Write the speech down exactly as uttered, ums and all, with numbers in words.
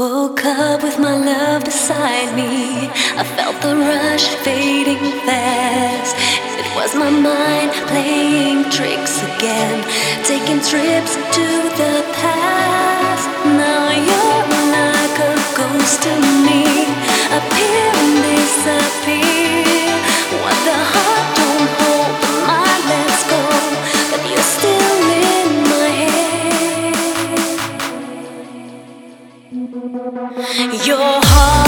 Woke up with my love beside me. I felt the rush fading fast. It was my mind playing tricks again, taking trips to the past. Now you're like a ghost to me, appear and disappear. What the heart don't hold, the mind lets go, but you're still in my head. Your heart